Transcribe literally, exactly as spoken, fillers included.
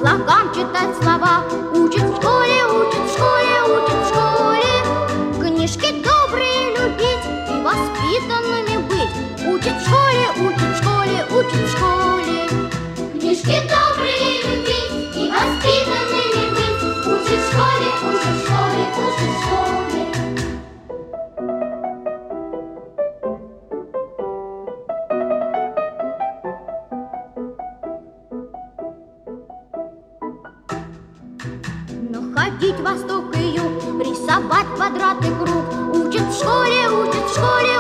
слогам читать слова. Учат в школе, учат в школе, учат в школе. Книжки добрые любить и воспитанными быть. Учат в школе, учат в школе, учат в школе. Книжки добрые любить и воспитанными быть. Учат в школе, учат в школе, учат в школе. Ходить восток и юг, рисовать квадрат и круг. Учат в школе, учат в школе,